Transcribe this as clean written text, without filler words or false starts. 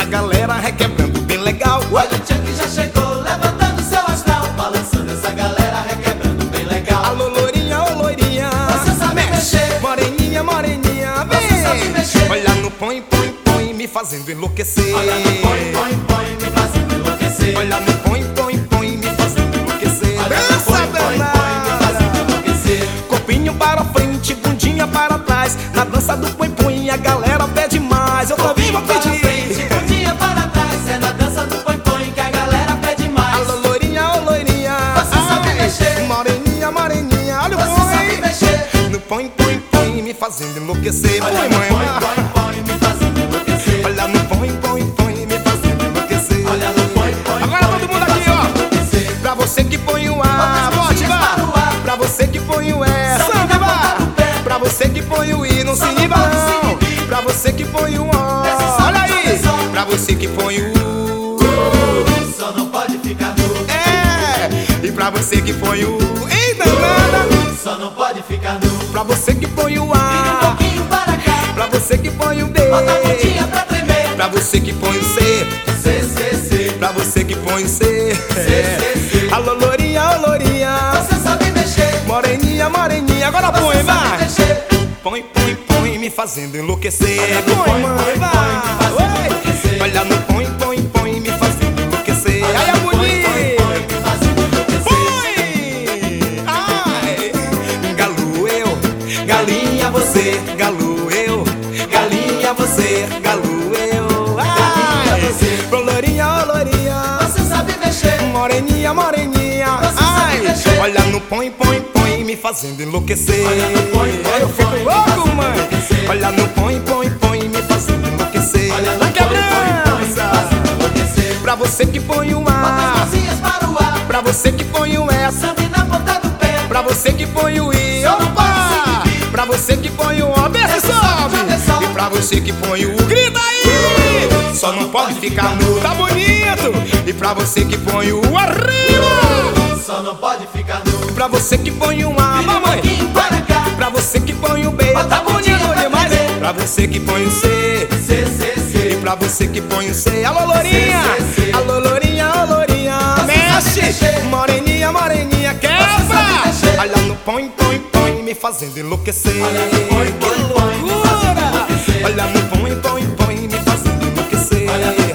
galera requebrando bem legal. Olha o tchan que já chegou, levantando seu astral, balançando essa galera requebrando bem legal. Alô, loirinha, ô loirinha, você sabe mexer. Moreninha, moreninha, vem. Você sabe mexer. Olha no põe, põe, põe, me fazendo enlouquecer. Olha no põe, põe, põe, me fazendo enlouquecer. Olha no põe, põe, põe, me fazendo enlouquecer. Olha no põe, põe, põe, me fazendo enlouquecer. Corpinho para frente, bundinha para trás. Na dança do põe, põe, a galera pede mais. Eu também vou pedir. Bundinha para trás, é na dança do põe, põe que a galera pede mais. Alô, loirinha, ô loirinha, você sabe mexer. Moreninha, moreninha, olha o Você sabe mexer. no põe, põe, põe, me fazendo enlouquecer. Olha Põe, no mãe, põe, põe, põe, me fazendo enlouquecer. olha no põe, põe, põe, me fazendo enlouquecer. Olha no põe, põe. Agora todo mundo aqui, ó. Pra você que põe o A, bote, vá. Pra você que põe o E, samba, vá. Pra você que põe o I, não se iniba não. Pra você que põe o O, olha aí. Pra você que põe o U, Só não pode ficar nu. e pra você que põe o ei danada. Só não pode ficar nu. Pra você que põe o Vira um A, pouquinho para cá. pra você que põe o B, Bota a bundinha pra tremer. pra você que põe o C, C, C, C. pra você que põe o C. C. Alô, lourinha, ô lourinha, Você sabe mexer. moreninha, moreninha, agora põe, Você sabe vai. mexer. Põe, põe, põe, me fazendo enlouquecer. no Põe, mãe, vai. enlouquecer. Olha no põe, põe, põe, me fazendo enlouquecer. Olha Ai, a no põe, põe, bonita. põe, me fazendo enlouquecer. Põe! Ai! Galo eu, galinha você, galo eu, galinha você, galo eu. Ai! Galinha você. Ô lourinha, ô lourinha, Você sabe mexer. moreninha, moreninha. Você sabe Ai! mexer. Olha no põe, põe, põe, me fazendo enlouquecer. Olha no põe, põe, Eu fico põe, me louco, fazendo mãe. enlouquecer. Olha no põe, põe, põe, me fazendo enlouquecer. Olha no Vai põe, põe, põe, me quebrança. fazendo enlouquecer. Pra você que põe o Bota as A, mãozinhas para o ar. pra você que põe o S, Samba na ponta do pé. pra você que põe o I, Só não opa! pode se Pra você que põe o O, desce e sobe. E pra você que põe o U, grita aí! Só não pode ficar nu, tá bonito! E pra você que põe o U, arriba! Só não pode ficar nu. Pra você que põe o A, Vira um mamãe! pouquinho para cá. Pra você que põe o B, Bota tá a bundinha bonito pra demais! tremer. Pra você que põe o C, C, C, C. e pra você que põe o C, alô lourinha! C, C. Alô lourinha, ô lourinha! sabe Mexe! mexer. Moreninha, moreninha, sabe quebra! mexer. Olha no põe, põe, põe, me fazendo enlouquecer. Olha no põe, põe, põe, me fazendo enlouquecer. Olha no põe, põe, põe, me fazendo enlouquecer. Olha no